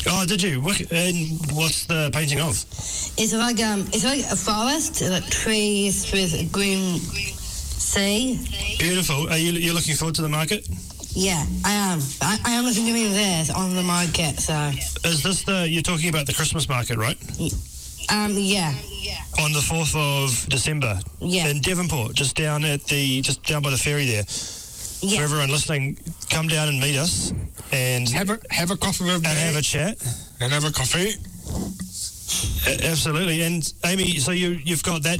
Oh, did you? And what's the painting of? It's like a forest, like trees with a green sea. Beautiful. Are you looking forward to the market? Yeah, I am. I am looking to be there on the market. So. Is this you're talking about the Christmas market, right? Yeah. On the 4th of December. Yeah. In Devonport, just down by the ferry there. Yeah. For everyone listening, come down and meet us and have a coffee with me. And have a chat. And have a coffee. Absolutely. And Amy, so you've got that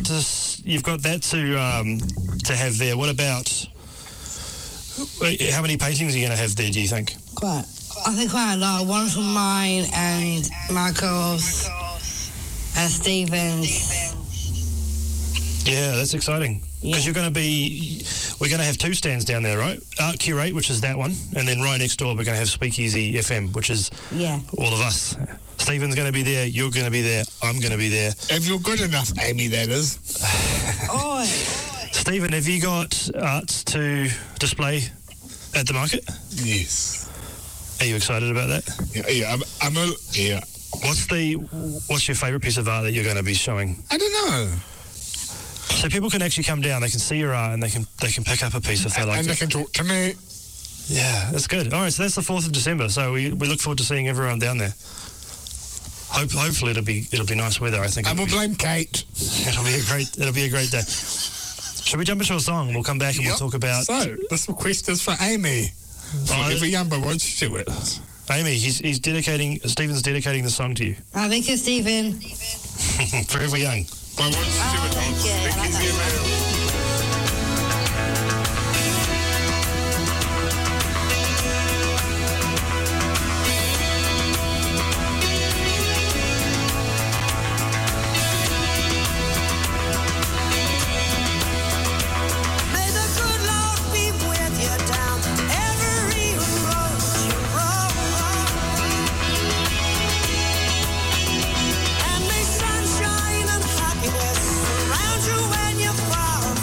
to have there. What about how many paintings are you going to have there, do you think? I think quite a lot. One from mine and Michael's, Stephen's. Yeah, that's exciting. Because we're going to have 2 stands down there, right? Art Curate, which is that one, and then right next door we're going to have Speakeasy FM, which is all of us. Stephen's going to be there, you're going to be there, I'm going to be there. If you're good enough, Amy, that is. Oi. Stephen, have you got art to display at the market? Yes. Are you excited about that? Yeah. What's your favourite piece of art that you're going to be showing? I don't know. So people can actually come down, they can see your art, and they can pick up a piece if they like it. And they can talk to me. Yeah, that's good. All right, so that's the 4th of December, so we look forward to seeing everyone down there. Hopefully it'll be nice weather, I think. I will blame Kate. It'll be a great day. Shall we jump into a song? We'll come back and we'll talk about... So, this request is for Amy. For every Yumbo wants to do it. Amy, Stephen's dedicating the song to you. Thank you, Stephen. Forever Young. Thank you. Around you when you fall.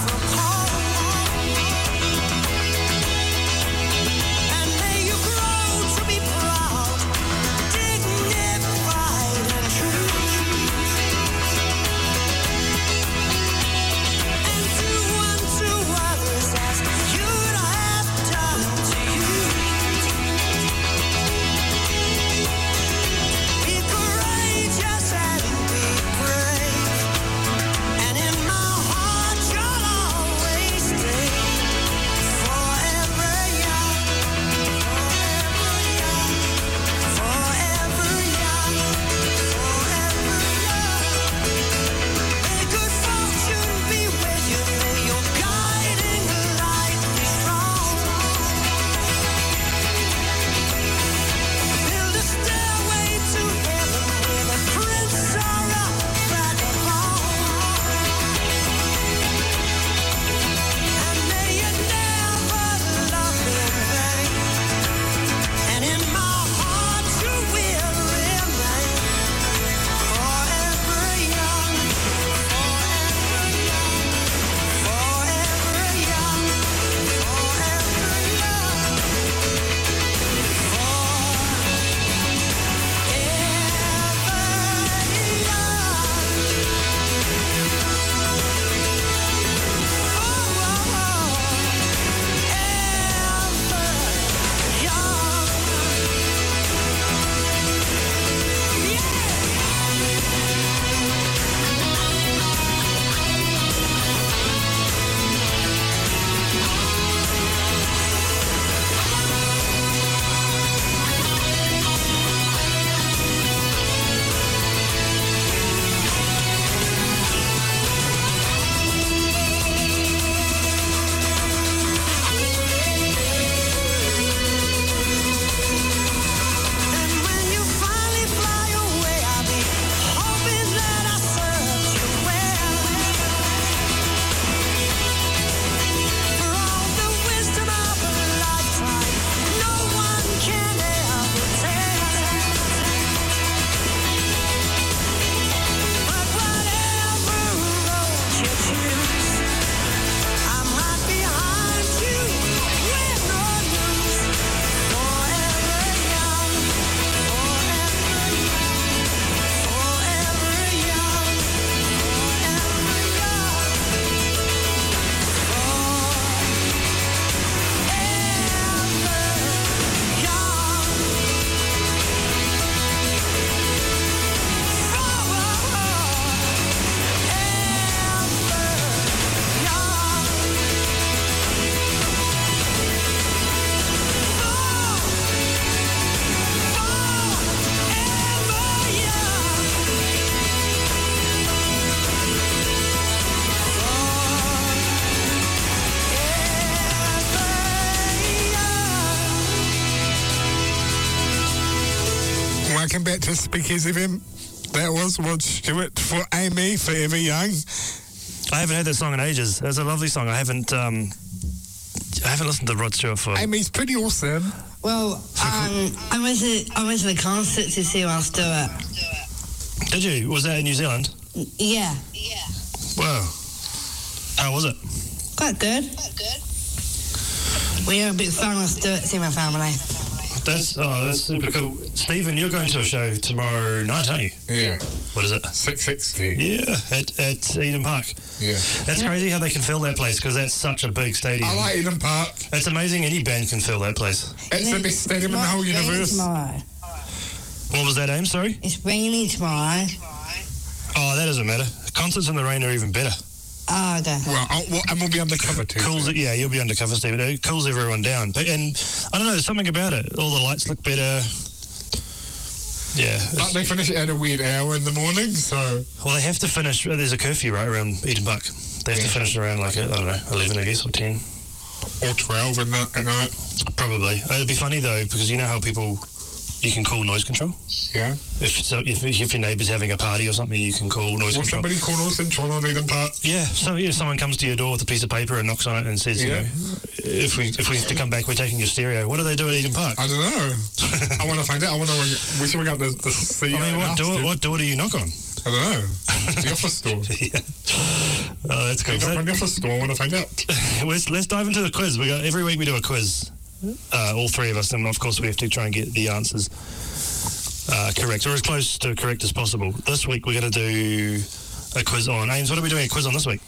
welcome back to Speakeasy FM. That was Rod Stewart for Amy, Forever Young. I haven't heard that song in ages. It's a lovely song. I haven't listened to Rod Stewart for... Amy's pretty awesome. Well, I went to the concert to see Rod Stewart. Did you? Was that in New Zealand? Yeah. Wow. How was it? Quite good. We are a big fan of Stewart in my family. That's super cool. Stephen, you're going to a show tomorrow night, aren't you? Yeah. What is it? 660. Yeah, at Eden Park. Yeah. That's crazy how they can fill that place because that's such a big stadium. I like Eden Park. It's amazing any band can fill that place. It's the best stadium in the whole universe. Tomorrow. What was that, Aim? Sorry? It's rainy tomorrow. Oh, that doesn't matter. Concerts in the rain are even better. Oh, okay. Well, and we'll be undercover too. Cools it, yeah, you'll be undercover, Stephen. It cools everyone down. And I don't know, there's something about it. All the lights look better. Yeah. But they finish at a weird hour in the morning, so... Well, they have to finish... There's a curfew, right, around Eden Park. They have to finish around, like, I don't know, 11, I guess, or 10. Or 12 at night. Probably. It'd be funny, though, because you know how people... You can call noise control? Yeah. If your neighbour's having a party or something, you can call noise control. Somebody call noise control on Eden Park? Yeah. So, someone comes to your door with a piece of paper and knocks on it and says, you know, if we have to come back, we're taking your stereo. What do they do at Eden Park? I don't know. I want to find out. We should ring up the CEO. I mean, what door do you knock on? I don't know. The office store. Yeah. Oh, that's cool. The office store. I want to find out. Let's dive into the quiz. Every week we do a quiz. All three of us, and of course we have to try and get the answers correct, or as close to correct as possible. This week we're going to do a quiz on... Ames, what are we doing a quiz on this week?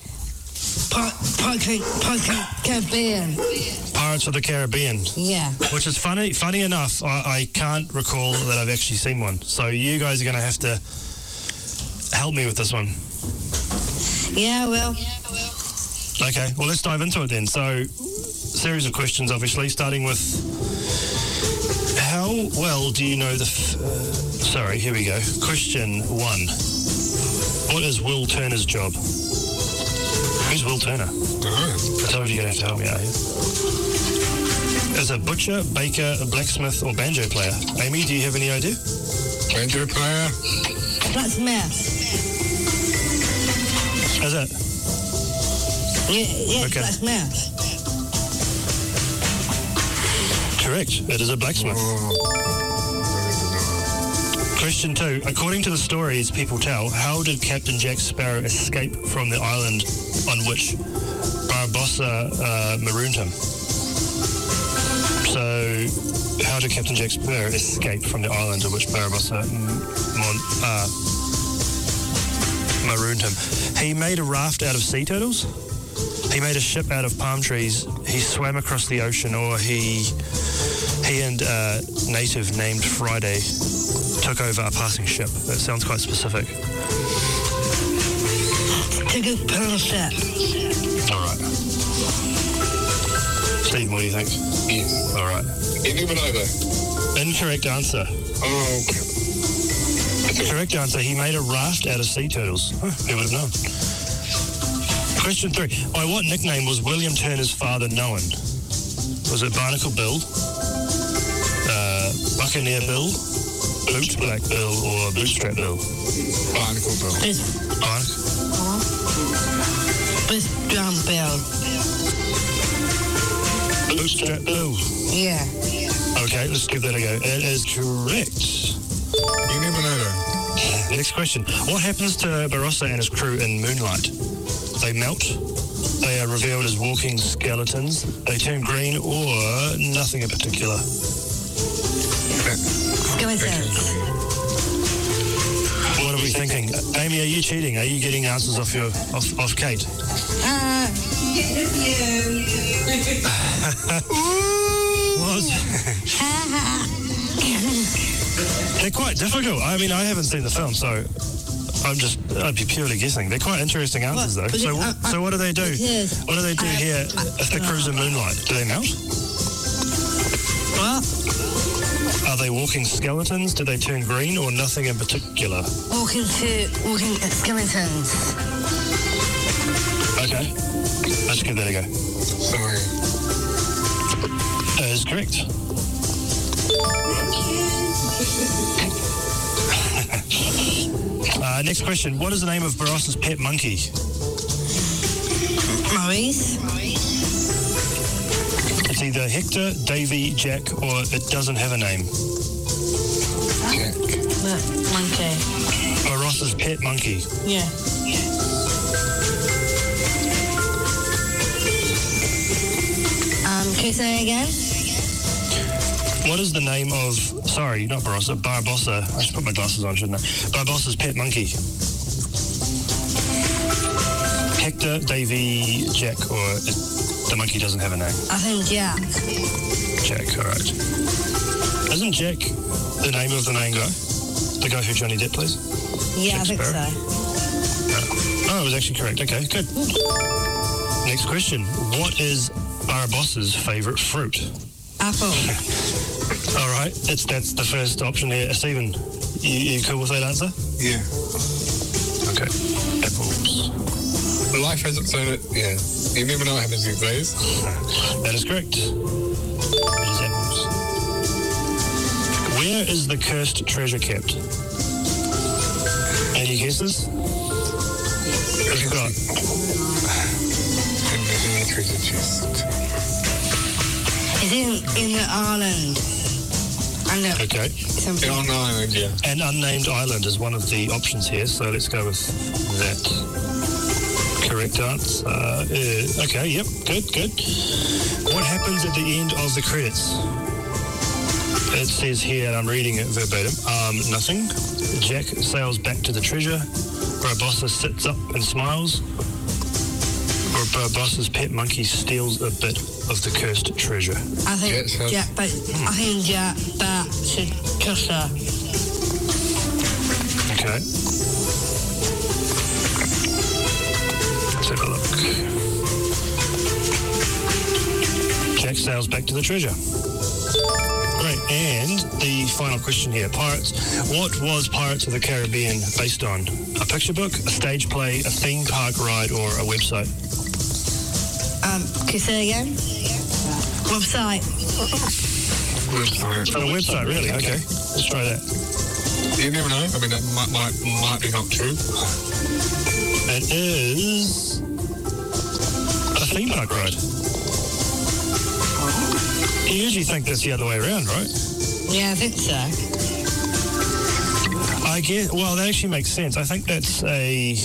Caribbean. Pirates of the Caribbean. Yeah. Which is funny enough, I can't recall that I've actually seen one. So you guys are going to have to help me with this one. Yeah, I will. Okay, well, let's dive into it then. So, series of questions, obviously, starting with how well do you know the... sorry, here we go. Question 1. What is Will Turner's job? Who's Will Turner? I told you you're going to have to help me out here. As a butcher, baker, a blacksmith, or banjo player? Amy, do you have any idea? Banjo player. Blacksmith. How's that? Yeah, okay. Blacksmith. Correct. It is a blacksmith. Question 2. According to the stories people tell, how did Captain Jack Sparrow escape from the island on which Barbossa marooned him? So, how did Captain Jack Sparrow escape from the island on which Barbossa marooned him? He made a raft out of sea turtles. He made a ship out of palm trees. He swam across the ocean, or he and a native named Friday took over a passing ship. That sounds quite specific. Took a pearl ship. All right. Steve, what do you think? Yes. All right. Over. Incorrect answer. Oh, okay. Correct answer. He made a raft out of sea turtles. Huh, who would have known? Question 3. By what nickname was William Turner's father known? Was it Barnacle Bill, Buccaneer Bill, Boot Black Bill, or Bootstrap Bill? Barnacle Bill. Bootstrap Bill. Bootstrap Bill. Yeah. Okay, let's give that a go. It is correct. You never know though. Next question. What happens to Barossa and his crew in Moonlight? They melt, they are revealed as walking skeletons, they turn green, or nothing in particular. Skeletons. What are we thinking? Amy, are you cheating? Are you getting answers off Kate? They're quite difficult. I mean, I haven't seen the film, so I'd be purely guessing. They're quite interesting answers, though. So what do they do? What do they do here if the crew's in Moonlight? Do they melt? What? Are they walking skeletons? Do they turn green, or nothing in particular? Walking skeletons. Okay. Let's give that a go. Sorry. That is correct. Next question. What is the name of Barossa's pet monkey? Maurice. It's either Hector, Davy, Jack, or it doesn't have a name. Jack. Monkey. Barossa's pet monkey. Yeah. Can you say it again? What is the name of... Sorry, not Barossa, Barbossa. I should put my glasses on, shouldn't I? Barbossa's pet monkey. Hector, Davy, Jack, or the monkey doesn't have a name? I think Jack. Jack, all right. Isn't Jack the name of the main guy? The guy who Johnny Depp plays? Yeah, Jack I think Sparrow? so. Oh, it was actually correct. Okay, good. Next question. What is Barabossa's favourite fruit? Apple. All right, that's the first option here. Stephen, you cool with that answer? Yeah. Okay. Apples. Life hasn't shown it. Yeah. You never know what happens these days. That is correct. It is apples. Where is the cursed treasure kept? Any guesses? What you got? In the treasure chest. It's in the island. I know. Okay. Something. On island, yeah. An unnamed island is one of the options here, so let's go with that. Correct answer. Okay, yep, good. What happens at the end of the credits? It says here, and I'm reading it verbatim, nothing. Jack sails back to the treasure. Barbossa sits up and smiles. Or Barbossa's pet monkey steals a bit of the cursed treasure. I think Yes, Jack back to Cheshire. Okay. Let's have a look. Jack sails back to the treasure. Great. And the final question here. Pirates. What was Pirates of the Caribbean based on? A picture book, a stage play, a theme park ride, or a website? Can you say it again? Website. Website. A website, really? Okay. Let's try that. You never know. I mean, that might be not true. It is a theme park ride. You usually think that's the other way around, right? Yeah, I think so. I guess. Well, that actually makes sense. I think it's a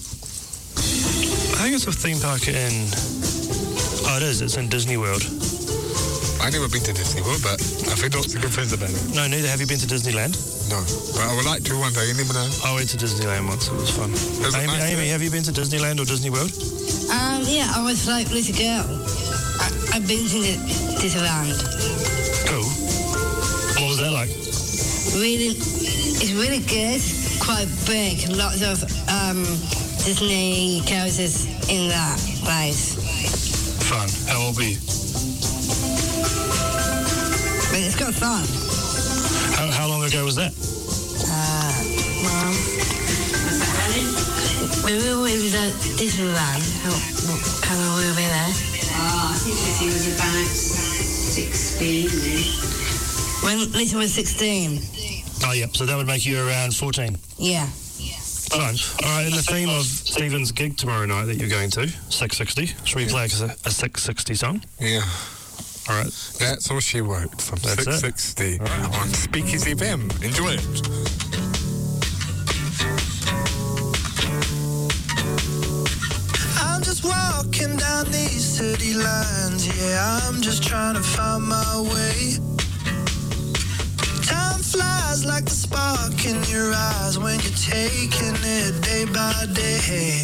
theme park in. Oh, it is. It's in Disney World. I've never been to Disney World, but I've heard lots of good friends about it. No, neither. Have you been to Disneyland? No, but I would like to one day. You never know. I went to Disneyland once. It was fun. Is it nice Amy, there? have you been to Disneyland or Disney World? Yeah, I was like little girl. I've been to Disneyland. Cool. What was that like? It's really good. Quite big. Lots of Disney characters in that place. Fun. How old were you? But it's got fun. How long ago was that? Mom. We were in the Disneyland. How long were we there? I think Lizzie was about 16 then. When Lisa was 16. Oh, yeah. So that would make you around 14. Yeah. Fine. All right. In the theme of Stephen's gig tomorrow night that you're going to, 660. Should we play a 660 song? Yeah. All right. That's all she wrote from That's it. 660 on Speakeasy FM. Enjoy it. I'm just walking down these city lines. Yeah, I'm just trying to find my way. Time flies like the spark in your eyes when you're taking it day by day.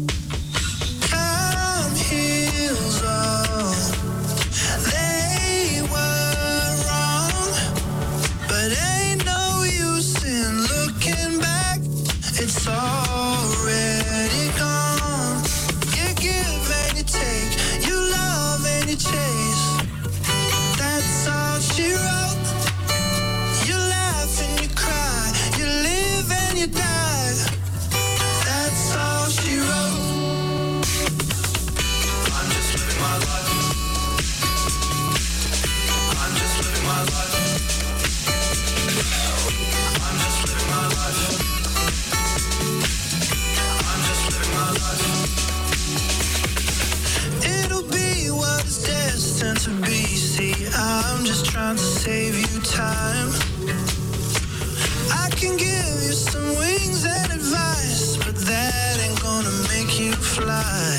Time heals all. They were wrong, but ain't no use in looking back. It's already gone. You give and you take, you love and you chase. That's all she wrote. You laugh and you cry, you live and you die. That's all she wrote. can give you some wings and advice, but that ain't gonna make you fly.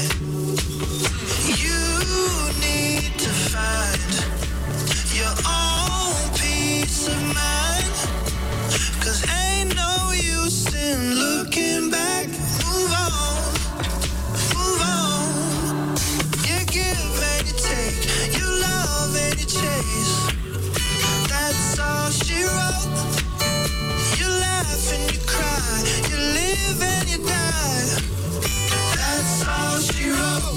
You need to find your own peace of mind, 'cause ain't no use in looking back. Move on, move on. You give and you take, you love and you chase. That's all she wrote. You laugh and you cry, you live and you die. That's all she wrote.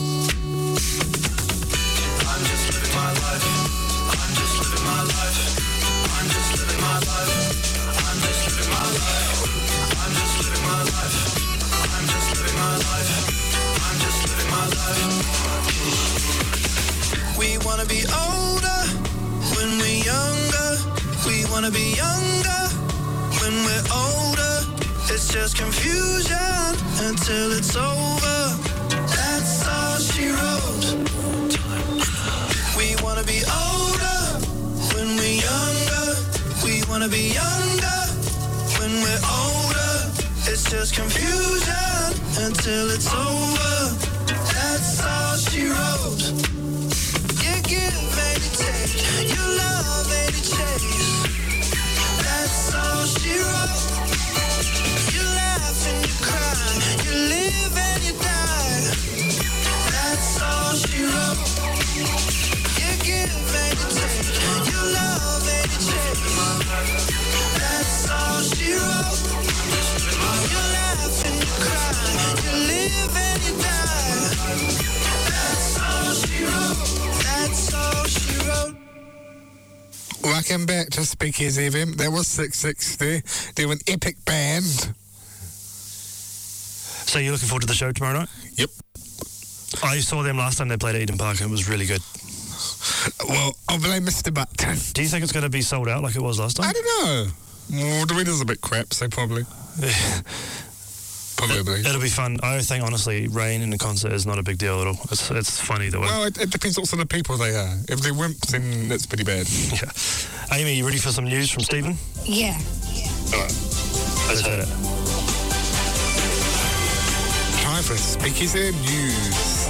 I'm just living my life. I'm just living my life. I'm just living my life. I'm just living my life. I'm just living my life. I'm just living my life. I'm just living my life. We wanna be older when we're younger. We wanna be younger when we're older. It's just confusion until it's over. That's all she wrote. We wanna be older when we're younger. We wanna be younger when we're older. It's just confusion until it's over. That's all she wrote. You give and you take, you love and you chase. That's all she wrote. You laugh and you cry, you live and you die. That's all she wrote. You give and you take, you love and you chase. That's all she wrote. You laugh and you cry, you live and you die. That's all she wrote. That's all she wrote. Welcome back to Speakeasy FM. That was 660. They're an epic band. So you're looking forward to the show tomorrow night? Yep. I saw them last time they played at Eden Park and it was really good. Well, I'll blame Mr. Button. Do you think it's going to be sold out like it was last time? I don't know. Well, the weather's a bit crap, so probably. Probably. It'll be fun. I think, honestly, rain in a concert is not a big deal at all. It's fun either way. Well, it depends what sort of people they are. If they're wimps, then that's pretty bad. Yeah. Amy, you ready for some news from Stephen? Yeah. All right. Let's hit it. Time for Speakeasy News.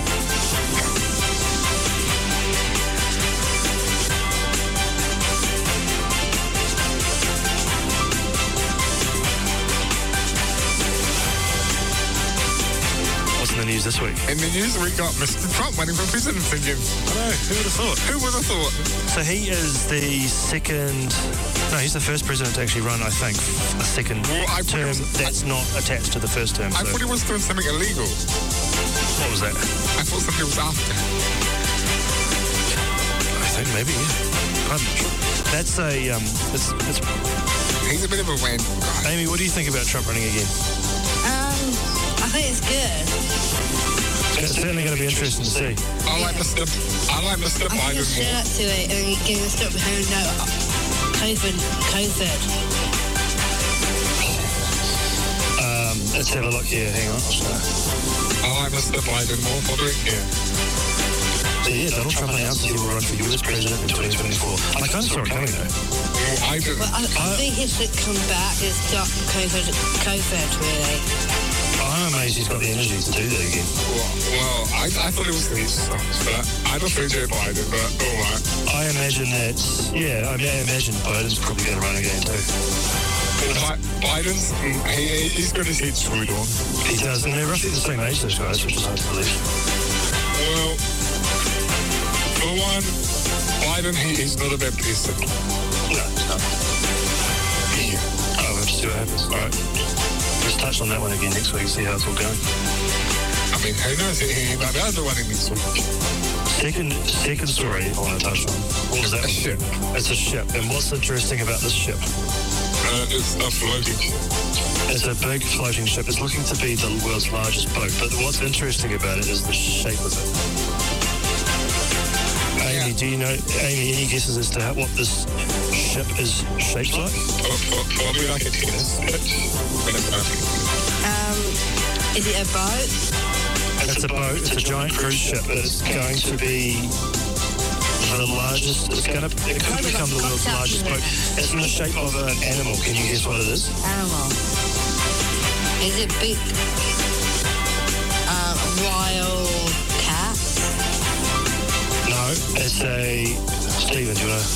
In the news this week. In the news, we got Mr. Trump running for president again. I know, who would have thought? Who would have thought? So he is the he's the first president to actually run, I think, a second term that's not attached to the first term. I thought he was doing something illegal. What was that? I thought something was after him. I think maybe, yeah. I'm not sure. That's it's He's a bit of a random guy. Amy, what do you think about Trump running again? I think it's good. It's certainly going to be interesting to see. I like Mr. I Biden think more. shut up to it and you're going to stop hearing no COVID. Let's have a look here. Hang on. I like Mr. Biden more, probably. Yeah. So yeah, Donald Trump announced he will run for US president in 2024. I kind of saw it coming though. Well, I didn't. Well, I think he should come back and stop COVID, really. I'm amazed he's got the energy to do that again. Well, I thought it was these songs, but I don't think Joe Biden, but all right. I imagine that, I imagine Biden's probably going to run again too. Biden's, he's got his head screwed on. He does, and they're roughly the same age, those guys, which is hard to believe. Well, for one, Biden, he's not a bad person. No, he's not. Yeah. Oh, we'll just see what happens. All right. Let's touch on that one again next week, see how it's all going. I mean, who knows? He might be the one in this week. Second story I want to touch on. What was that? A ship. It's a ship. And what's interesting about this ship? It's a floating ship. It's a big floating ship. It's looking to be the world's largest boat. But what's interesting about it is the shape of it. Amy, do you know, any guesses as to what this ship is shaped like? Probably like a tennis pitch. Is it a boat? It's a boat. It's a giant cruise ship. It's going to be the largest. It could become the world's largest boat. It's in the shape of an animal. Can you guess what it is? Animal. Is it big? Wild cat? No, it's a... Stephen, do you want to...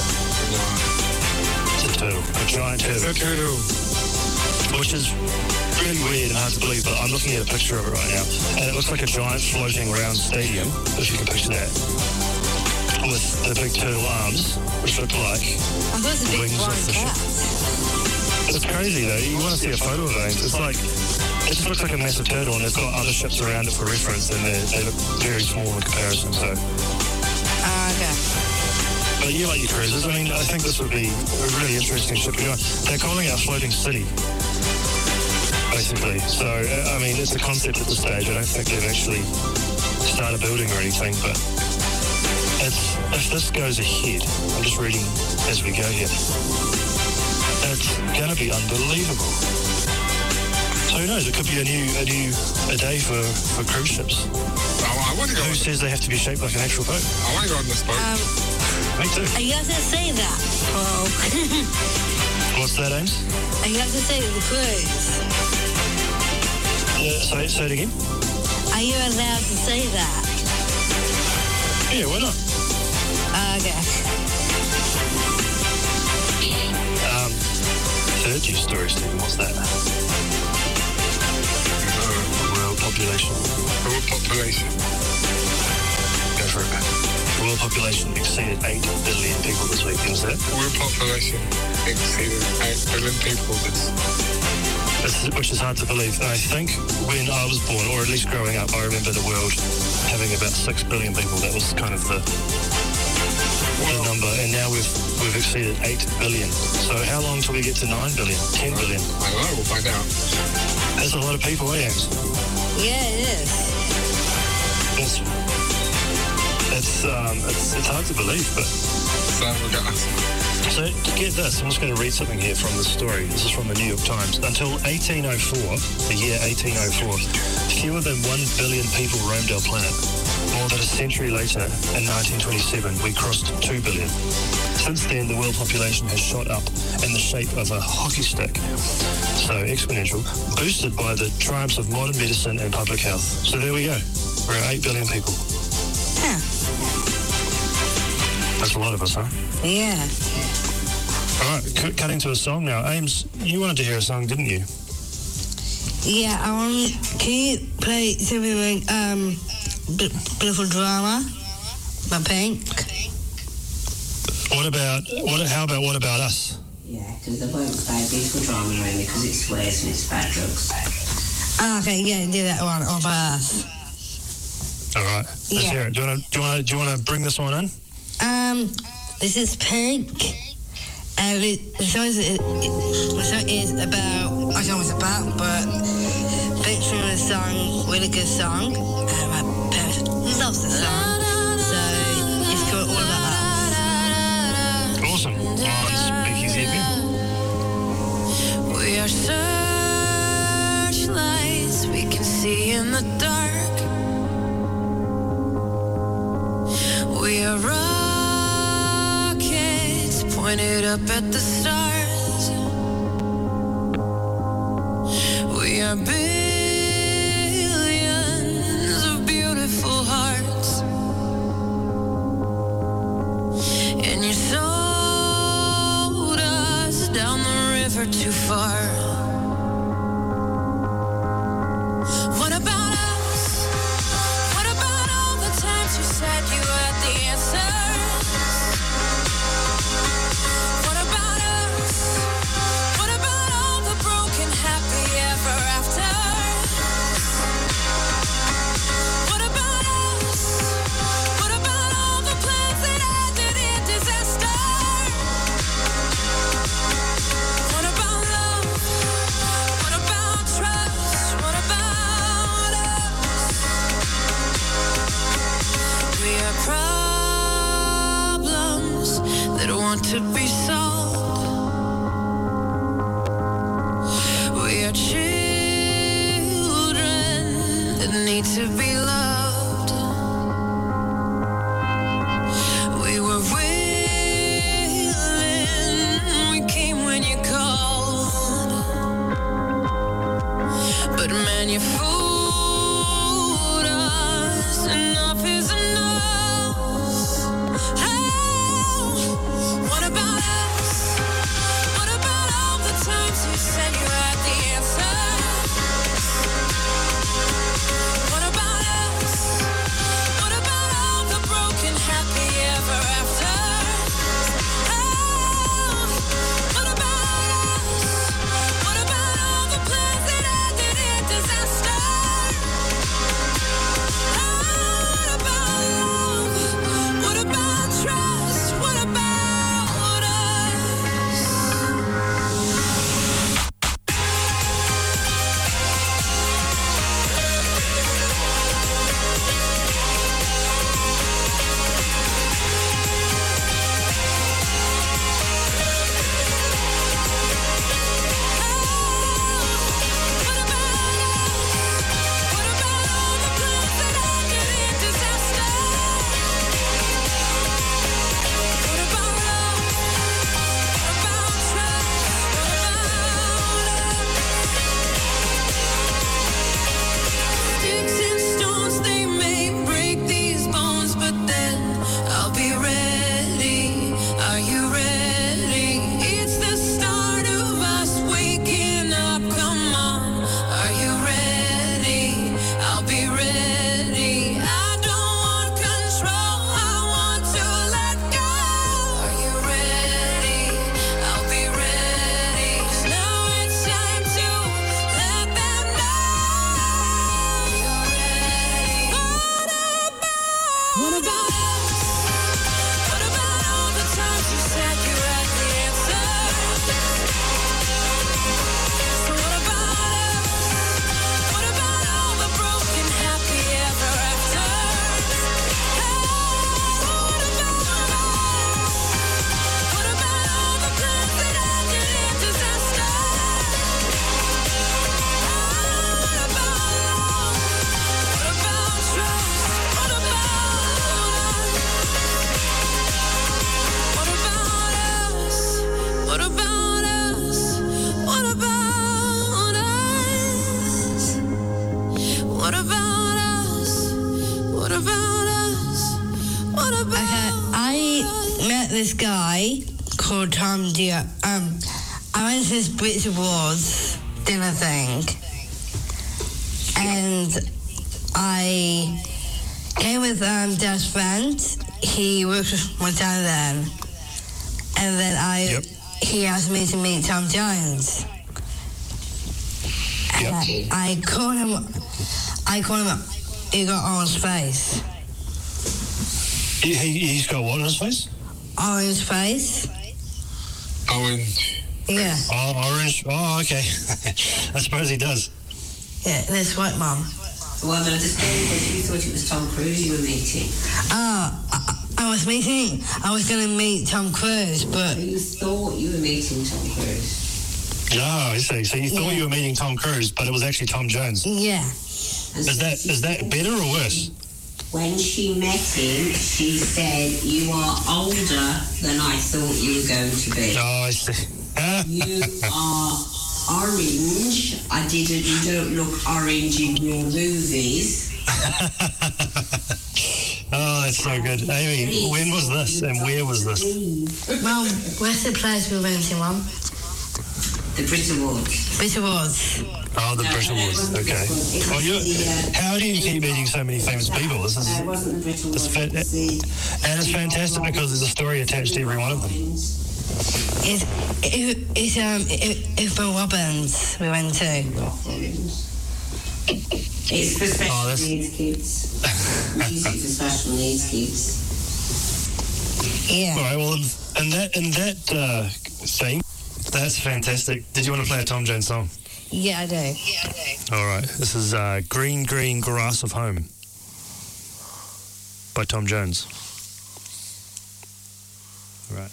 It's a turtle. A giant turtle. It's a turtle. Which is really weird and hard to believe, but I'm looking at a picture of it right now, and it looks like a giant floating round stadium, if you can picture that, with the big turtle arms, which look like I thought it was a big wings of blind the ship. cat. It's crazy though. You want to see a photo of it. It's like, it just looks like a massive turtle, and they've got other ships around it for reference, and they look very small in comparison. So, Okay. but you like your cruises. I mean, I think this would be a really interesting ship to go on. They're calling it a floating city, basically. So, I mean, it's a concept at this stage. I don't think they've actually started building or anything, but if this goes ahead, I'm just reading as we go here, it's going to be unbelievable. So who knows? It could be a day for cruise ships. I want to go. Who says they have to be shaped like an actual boat? I want to go on this boat. Me too. Are you guys going to say that? Oh. What's that, Ames? Are you guys going to say the cruise? Say it again? Are you allowed to say that? Yeah, why not? Okay. Third news story, Stephen. What's that? World population. World population. Go for it. World population exceeded 8 billion people this week. Is that? World population exceeded 8 billion people. Which is hard to believe. And I think when I was born, or at least growing up, I remember the world having about 6 billion people. That was kind of the number. And now we've exceeded 8 billion. So how long till we get to 9 billion, 10 billion? I don't know. We'll find out. That's a lot of people, eh, Ames? Yeah, it is. It's hard to believe, but... So we're going to... So, to get this, I'm just going to read something here from the story. This is from the New York Times. Until 1804, the year 1804, fewer than 1 billion people roamed our planet. More than a century later, in 1927, we crossed 2 billion. Since then, the world population has shot up in the shape of a hockey stick. So, exponential, boosted by the triumphs of modern medicine and public health. So there we go. We're at 8 billion people. Yeah. That's a lot of us, huh? Yeah. All right, cutting to a song now. Ames, you wanted to hear a song, didn't you? Yeah, can you play something like, Beautiful Drama by Pink? How about What About Us? Yeah, because they won't play Beautiful Drama around because it swears and it's bad drugs. Okay, yeah, do that one, All By Us. All right, let's Yeah. hear it. Do you want to bring this one in? This is Pink, and the song is about, I don't know what it's about, but Pink's from a song, really good song, and my parents loves the song, so it's called All About Us. Awesome. On Speakeasy FM. We are searchlights we can see in the dark. We are rockets pointed up at the stars. We are billions of beautiful hearts. And you sold us down the river too far. What about us? What about all the times you said you had the answers? What about us? What about all the broken happy ever after? What about us? What about all the plans that ended in disaster? What about love? What about trust? What about us? We are problems that want to be solved. We are children that need to be loved. We But man, you fooled us. Enough is enough. Oh, what about us? What about all the times you said you had the answer? What about us? What about all the broken happy ever after? Oh, what about us? What about all the plans that ended in disaster? Oh, what about love? What about trust? What about us? What about all the plans that ended in disaster? What about love? What about trust? What about us? Sticks and stones, they may break these bones, but then I'll be ready. Are you ready? It's the start of us waking up. Come on, are you ready? I'll be ready. I don't want control. I want to let go. Are you ready? I'll be ready. Now it's time to let them know. You're ready. What about us? What about all the times you said you had the answer? So what about us? What about all the broken happy ever after? What about us? What about all the plans that ended in disaster? What about love? What about trust? What about us? What about us? What about us? What about us? What about us? What about us? What about Okay, I met this guy called Tom Dio. I went to this Brits Awards dinner thing, and I came with Dad's friend. He worked with my dad then, and then he asked me to meet Tom Jones. And I called him. He got orange face. He's got what on his face? Orange face. Orange. Yeah. Oh, orange. Oh, okay. I suppose he does. Yeah, this white mum. Well, I understand that you thought it was Tom Cruise you were meeting. I was going to meet Tom Cruise, but You thought you were meeting Tom Cruise. Oh, I see. So you thought you were meeting Tom Cruise, but it was actually Tom Jones. yeah. And Is that better or worse? when she met him, she said, "You are older than I thought you were going to be. Oh, I see. You are orange. You don't look orange in your movies." Oh, that's so good. Amy, when was this and where was this? Well, where's the place we went to, Mum? The Brit Awards. Brit Awards. Oh, the Brit Awards. Okay. Well, how do you keep meeting so many famous people? This is, It wasn't the Brit Awards. and it's fantastic because there's a story attached to every one of them. It's for Robbins we went to. It's for special that's- needs kids. Music for special needs kids. Yeah. All right. Well, in that thing, that's fantastic. Did you want to play a Tom Jones song? Yeah, I do. All right. This is "Green Green Grass of Home" by Tom Jones. All right.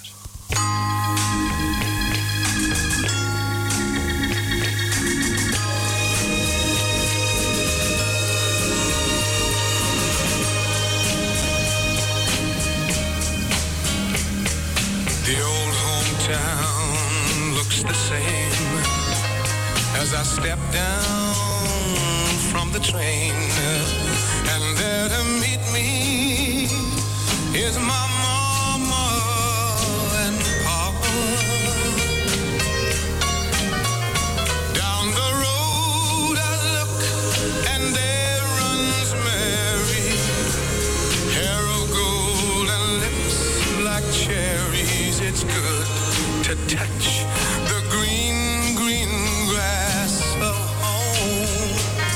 The old hometown looks the same as I step down the train, and there to meet me is my mama and papa. Down the road I look, and there runs Mary, hair of gold and lips like cherries. It's good to touch the green, green grass of home.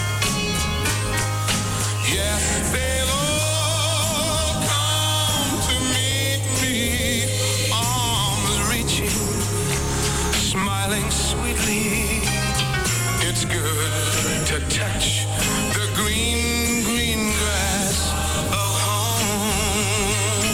Yes, they'll all come to meet me, arms reaching, smiling sweetly. It's good to touch the green, green grass of home.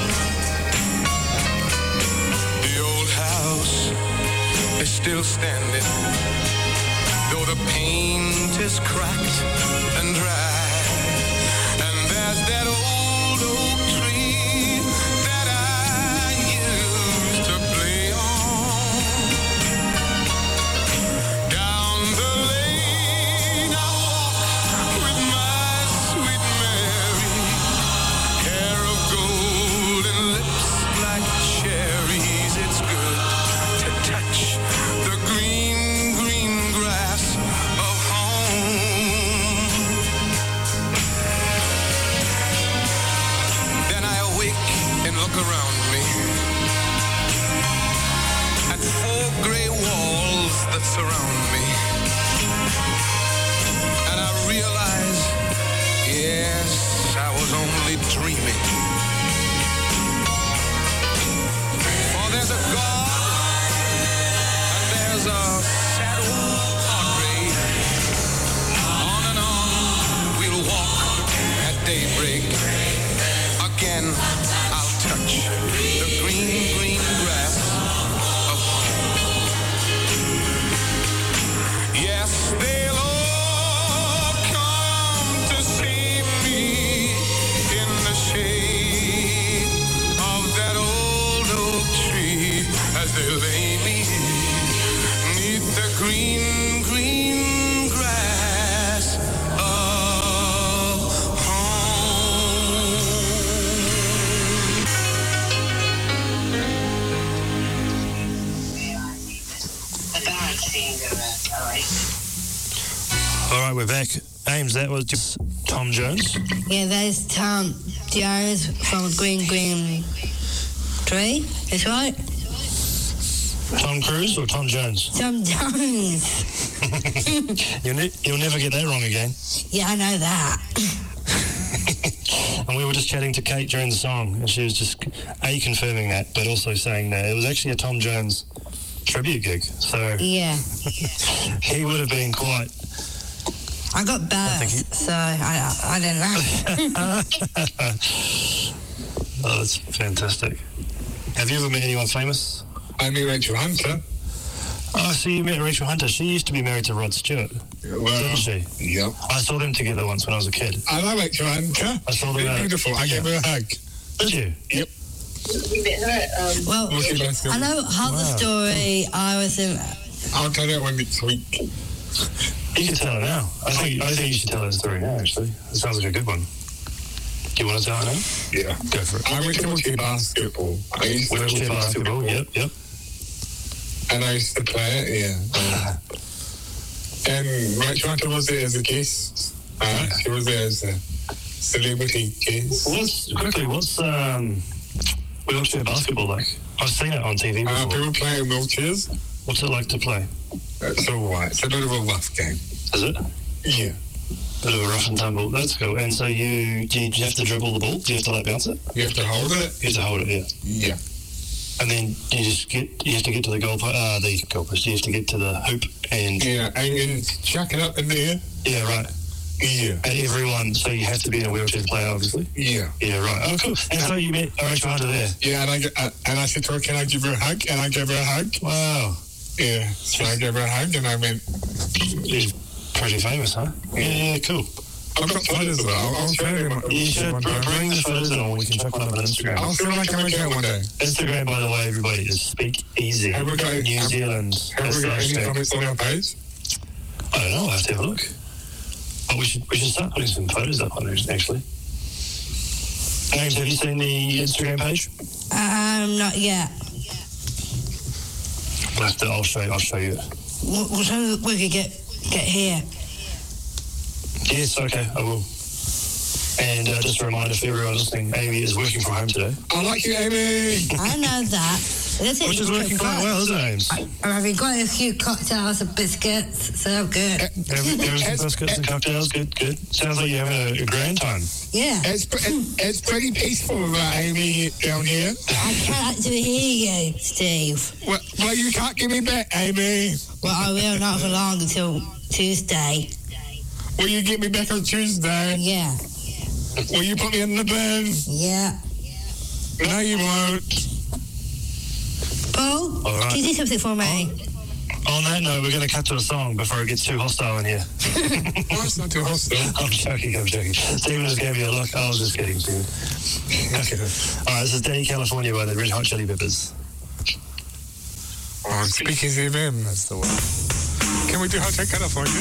The old house is still standing, though the paint is cracked and dry. And there's that old oak tree that I used to play on. Down the lane I walk with my sweet Mary, hair of gold and lips like cherries. It's good to touch the green, green grass of home. Then I awake and look around me at 4 gray walls that surround me, and I realize, yes, I was only dreaming. For there's a God and there's a sad old portrait. On and on we'll walk at daybreak. Again I'll touch the green, green grass of home. Yes, they'll all come to see me in the shade of that old oak tree as they lay me neath the green, green grass of home. All right, we're back. Ames, that was just Tom Jones. Yeah, that's Tom Jones from Green Green Tree. That's right. Tom Cruise or Tom Jones? Tom Jones. You'll never get that wrong again. Yeah, I know that. And we were just chatting to Kate during the song, and she was just confirming that, but also saying that it was actually a Tom Jones tribute gig. So Yeah. he would have been quite. I got birth, so I don't know. Oh, that's fantastic. Have you ever met anyone famous? I meet Rachel Hunter. Oh, so you met Rachel Hunter. She used to be married to Rod Stewart, didn't she? Yep. I saw them together once when I was a kid. I love Rachel Hunter. I saw them. Beautiful. I gave her a hug. Did you? Yep. Well, I know half the story. I was in. I'll tell that one next week. You can tell it now. I think you should tell that story now, actually. It sounds like a good one. Do you want to tell it now? Yeah. Go for it. I went to watch basketball. I used to Wheelchair basketball, yep. And I used to play it, yeah. And Rachel Hunter was there as a guest. She was there as a celebrity guest. What's wheelchair basketball like? I've seen it on TV before. People play in wheelchairs. What's it like to play? It's all right. It's a bit of a rough game. Is it? Yeah. Bit of a rough and tumble. That's cool. And so do you have to dribble the ball? Do you have to like bounce it? You have to hold it. You have to hold it, yeah. Yeah. And then you have to get to the goalpost. You have to get to the hoop and... Yeah, and chuck it up in the air. Yeah, right. Yeah. And everyone, so you have to be in a wheelchair to play, obviously? Yeah. Yeah, right. Oh, cool. And so you met Rachel Hunter there? Yeah, and I said to her, can I give her a hug? And I gave her a hug. Wow. Yeah, so I gave her a hug and I went... She's pretty famous, huh? Yeah, cool. I've got photos of it. I'll show you. You should bring the photos and all. We can chuck one up on Instagram. I'll see what I can make out one day. Instagram, by the way, everybody, is Speak Easy. Have we got New Zealand. Have we got any comments on our page? I don't know. I'll have to have a look. But we should start putting some photos up on it, actually. James, have you seen the Instagram page? Not yet. I'll show you. What time we could get here? Yes, okay, I will. And just a reminder for everyone listening, Amy is working from home today. I like you, Amy. I know that. Which is working quite well, isn't it, Ames? I'm having quite a few cocktails and biscuits, so good. Having some biscuits and cocktails, good. Sounds like you're having a grand time. Yeah. It's pretty peaceful, Amy, down here. I can't actually hear you, Steve. Well, you can't give me back, Amy. Well, I will not for long until Tuesday. Will you get me back on Tuesday? Yeah. Will you put me in the bin? Yeah. No, you won't. Paul, all right. Can you do something for me? On that note, we're going to cut to a song before it gets too hostile in here. Oh, it's not too hostile. I'm joking. Stephen just gave me a look. I was just kidding, Stephen. Okay. All right, this is Danny California by the Red Hot Chili Peppers. Oh, Speakeasy FM, that's the one. Can we do Hotel California?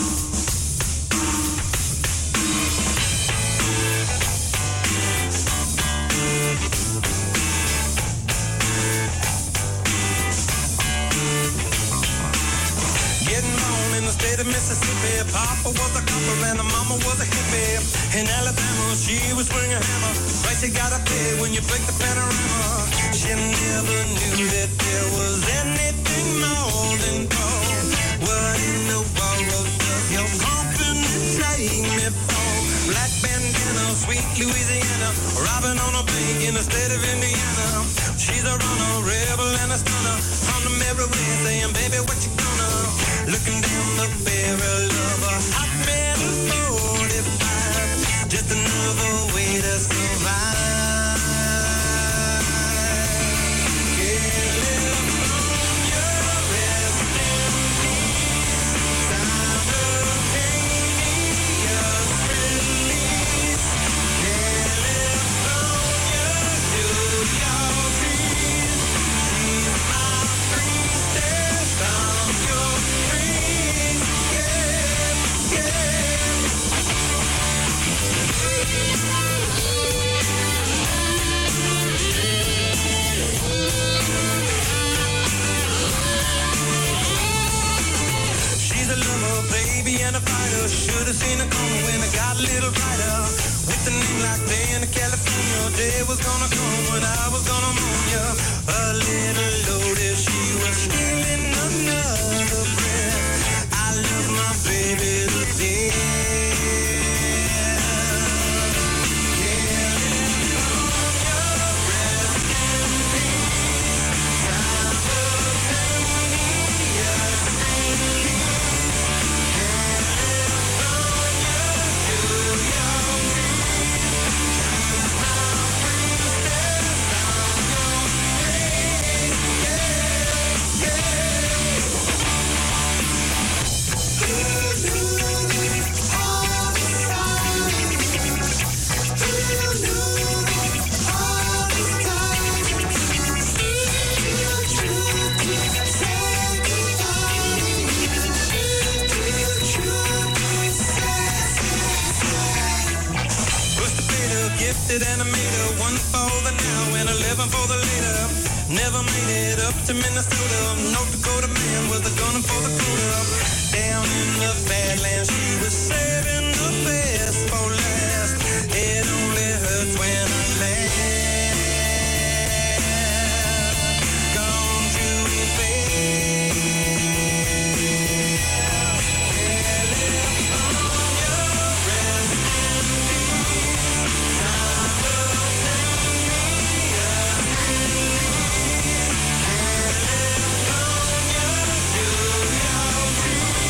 State of Mississippi, Papa was a copper and Mama was a hippie. In Alabama, she was swinging a hammer. Price you gotta pay when you break the panorama. She never knew that there was anything more than gold. What in the world does your company take me for? Black bandana, sweet Louisiana, robbing on a bank in the state of Indiana. She's a runner, rebel and a stunner. From the mirror saying, baby, what you gonna? Looking down the barrel of a hot metal 45. Just another way to survive. California, rest in peace. Simultaneous release. California, to your trees. She's my priestess. I'm your she's a lover, baby, and a fighter. Should have seen her coming when I got a little brighter. With a name like Danny California, day was gonna come when I was gonna moon ya. A little loaded, she was stealing another breath. I love my baby to death. Gifted animator, one for the now and 11 for the later. Never made it up to Minnesota. North Dakota man was a gunner for the quota. Down in the Badlands, she was saving the best for last. It only hurts when I laugh. Gone too fast. California,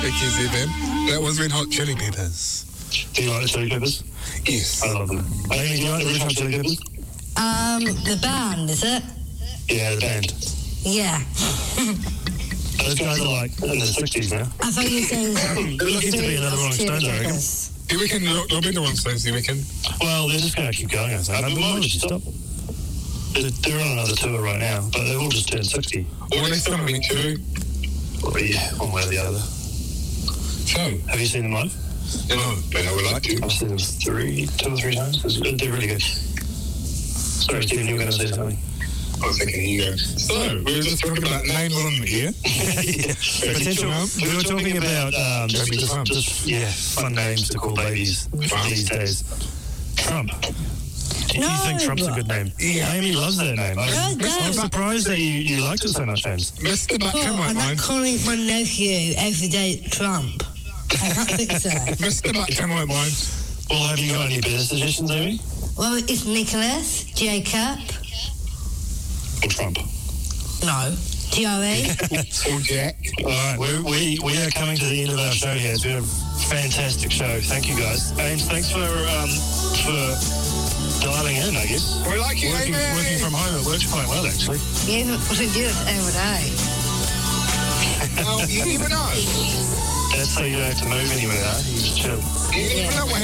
Spicky's FM. That was Red Hot Chili Peppers. Do you like the Chili Peppers? Yes. I love them. Amy, do you like the Red Hot Chili Peppers? The band, is it? Yeah, the band. Yeah. Those guys are like in the 60s now. I thought you were saying... They're looking to be another Rolling Stones, I reckon. Do you reckon they'll be the ones, do you reckon? Well, they're just going to keep going, I think. But why would you stop? They're on another tour right now, but they've all just turned 60. Or they're still having two. Well, yeah, one way or the other. So, have you seen them live? No, but I would like to. I've seen them 2 or 3 times. They're really good. Sorry, Stephen, you were going to say something. I was thinking, here you go. So, we were just talking about names on here. Potential. We were talking about just fun names to call babies these days. Trump. Do you think Trump's a good name? Yeah. Amy loves that name. I'm surprised that you liked it so much, James. Mr. Buckham won't I'm not mind. calling my nephew every day Trump. I don't think so. Mr. Buckham won't mind. Well, have you got any better suggestions, Amy? Well, it's Nicholas, Jacob. Or Trump? No. Joey. Or Jack. All right, we are coming to the end of our show here. It's been a fantastic show. Thank you, guys. Ames, thanks for dialing in, I guess. We like you, working from home, it works quite well, actually. Yeah, we do it every day. Well, you never know. That's so you don't have to move anywhere, huh? You just chill. You never know what